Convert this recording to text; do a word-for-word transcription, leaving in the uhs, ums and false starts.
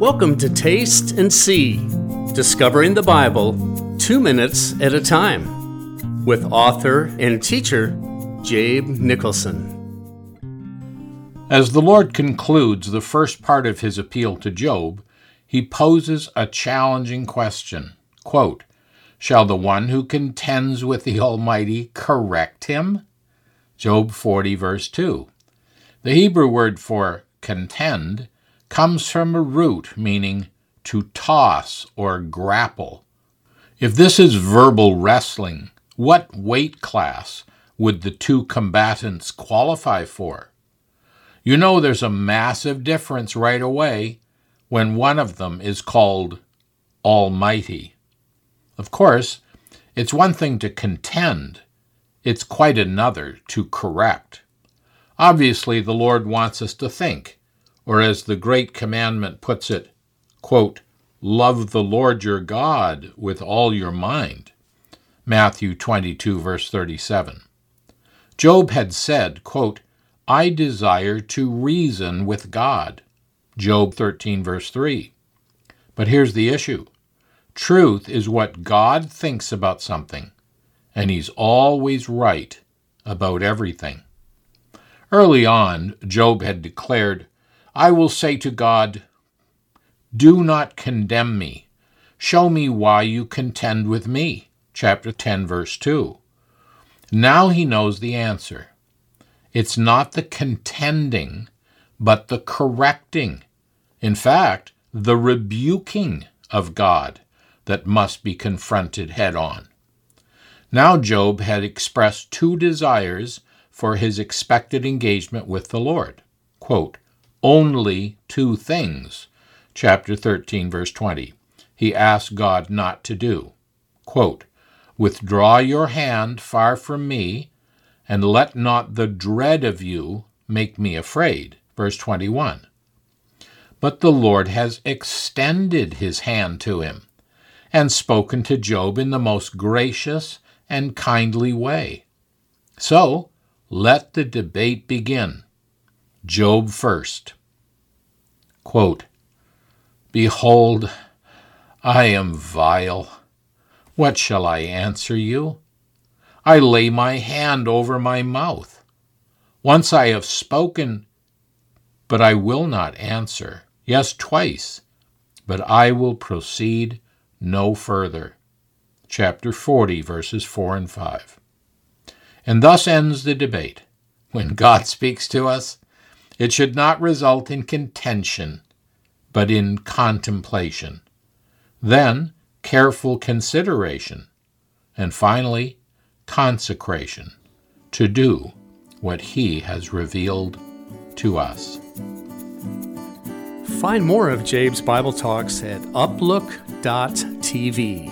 Welcome to Taste and See, Discovering the Bible two minutes at a time, with author and teacher Jabe Nicholson. As the Lord concludes the first part of his appeal to Job, he poses a challenging question. Quote, "Shall the one who contends with the Almighty correct him?" Job forty, verse two. The Hebrew word for contend comes from a root meaning to toss or grapple. If this is verbal wrestling, what weight class would the two combatants qualify for? You know there's a massive difference right away when one of them is called Almighty. Of course, it's one thing to contend. It's quite another to correct. Obviously, the Lord wants us to think, or as the Great Commandment puts it, quote, "Love the Lord your God with all your mind." Matthew twenty-two, verse thirty-seven. Job had said, quote, "I desire to reason with God." Job thirteen, verse three. But here's the issue. Truth is what God thinks about something, and he's always right about everything. Early on, Job had declared, "I will say to God, do not condemn me. Show me why you contend with me." Chapter ten, verse two. Now he knows the answer. It's not the contending, but the correcting. In fact, the rebuking of God that must be confronted head on. Now Job had expressed two desires for his expected engagement with the Lord. Quote, "Only two things," chapter thirteen, verse twenty, he asked God not to do. Quote, "Withdraw your hand far from me, and let not the dread of you make me afraid." Verse twenty-one. But the Lord has extended his hand to him and spoken to Job in the most gracious and kindly way. So, let the debate begin. Job first. Quote, "Behold, I am vile. What shall I answer you? I lay my hand over my mouth. Once I have spoken, but I will not answer. Yes, twice, but I will proceed no further." Chapter forty, verses four and five. And thus ends the debate. When God speaks to us, it should not result in contention, but in contemplation. Then, careful consideration. And finally, consecration, to do what he has revealed to us. Find more of Jabe's Bible Talks at uplook dot t v.